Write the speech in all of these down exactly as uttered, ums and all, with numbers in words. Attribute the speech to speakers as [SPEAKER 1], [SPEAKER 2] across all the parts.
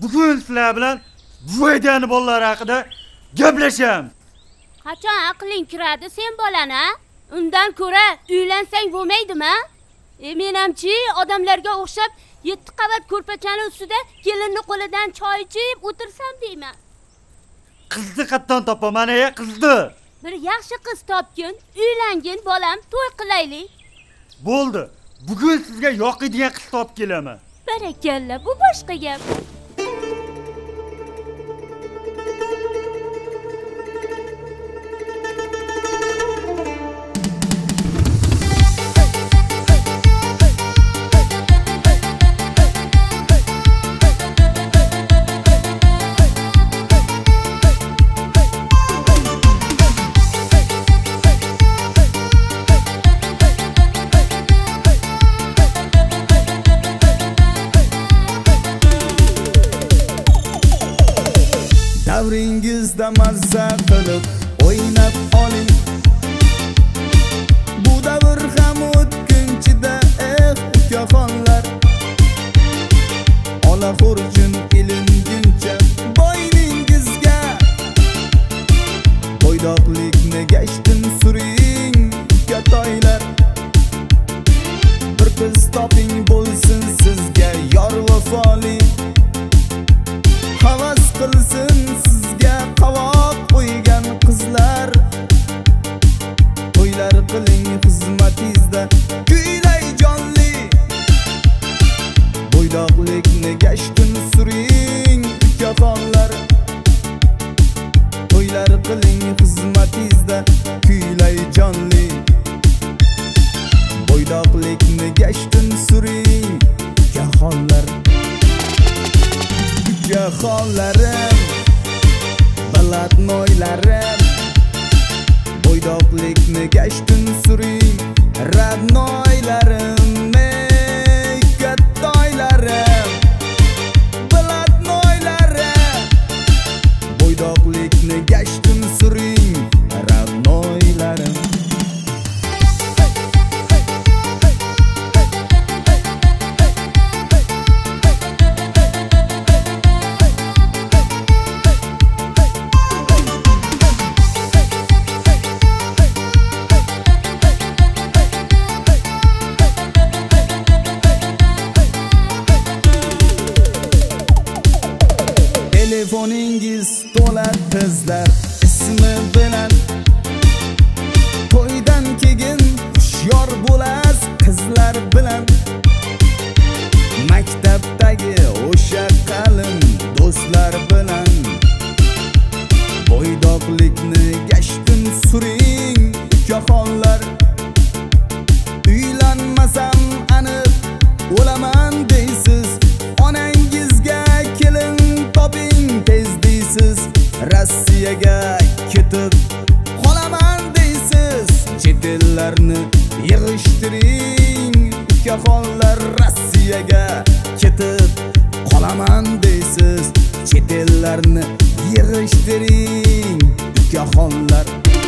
[SPEAKER 1] bugun sizlar bilan Voydani bolalar haqida gaplashamiz.
[SPEAKER 2] Qachon aqling kiradi sen bolani? Undan ko'ra uylansang bo'lmaydimi? E menimcha odamlarga o'xshab yetti qavat ko'rpachani ustida kelinni qo'lidan choy ichib o'tirsam deyman.
[SPEAKER 1] Qizni qatdan topaman, ey qizni.
[SPEAKER 2] Bir yaxshi qiz topgin, uylangin bolam, to'y qilaylik.
[SPEAKER 1] Bo'ldi. Bugun sizga yoqadigan qiz topib kelaman.
[SPEAKER 2] Barakalla, bu boshqa gap.
[SPEAKER 3] Davringizda mazza qilib o'ynab oling. Bu davr ham o'tkinchida eh ukaxonlar. Ola xurjun ilinguncha bo'yningizga bo'ydoqlikni gashtin suring ukatoylar. Bir qiz toping bo'lsin sizga yor vafoli. Havas qilsin sizga qavoq qo'ygan qizlar. To'ylar qiling xizmatingizda kuylay jonli. Bo'ydoqlikni gashtin suring ukaxonlar. To'ylar qiling xizmatingizda kuylay jonli. Bo'ydoqlikni gashtin suring ukaxonlar. Ukaxonlarim, balatnoylarim, bo'ydoqlikni gashtin suring radnoylarim, ey kattaylarim, balatnoylarim, bo'ydoqlikni gashtin suring radnoylarim. Telefoningiz to'la qizlar ismi bilan. To'ydan keyin hushyor bo'lasiz qizlar bilan. Maktabdagi o'sha qalin do'stlar bilan. Bo'ydoqlikni gashtin suring ukaxonlar. Uylanmasam aniq o'laman deysiz. Onangizga kelin toping tez deysiz. Rossiyaga ketib qolaman deysiz. Chet ellarni yig'ishtiring ukaxonlar. Rossiyaga ketib qolaman deysiz. Chet ellarni yig'ishtiring ukaxonlar.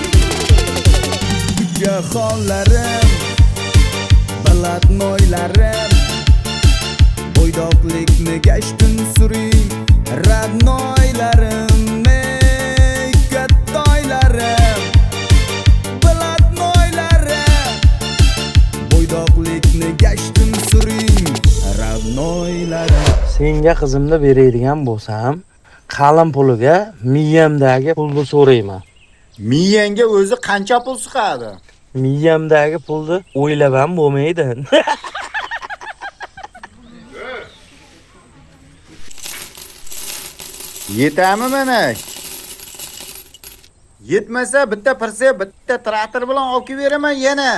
[SPEAKER 3] Ukaxonlarim, balatnoylarim, bo'ydoqlikni gashtin suring radnoylarim, ey kattaylarim, balatnoylarim, bo'ydoqlikni gashtin suring radnoylarim.
[SPEAKER 4] Senga qizimni beradigan bo'lsam, qalin puliga miyamdagi pulni so'rayman.
[SPEAKER 5] Miyangga o'zi qancha pul siqadi?
[SPEAKER 4] Miyamdagi pulni o'ylab ham bo'lmaydi.
[SPEAKER 5] Yetami mana? Yetmasa bitta pirsa, bitta traktor bilan olib beraman yana.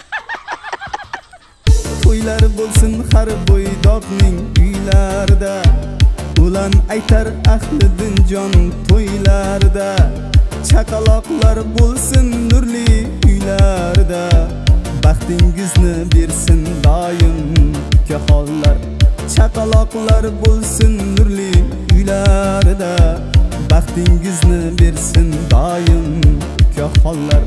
[SPEAKER 3] To'ylar bo'lsin har bo'ydoqning uylarida. Ulan aytar ahli dinjon to'ylarda. Chaqaloqlar bo'lsin nurli uylarda. Baxtingizni bersin doim ukaxonlar. Chaqaloqlar bo'lsin nurli uylarda. Baxtingizni bersin doim ukaxonlar.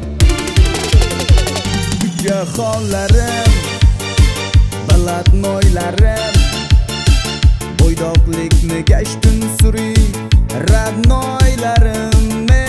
[SPEAKER 3] Ukaxonlarim, balatnoylarim, Bo'ydoqlikni gashtun suring, radnoylarim men.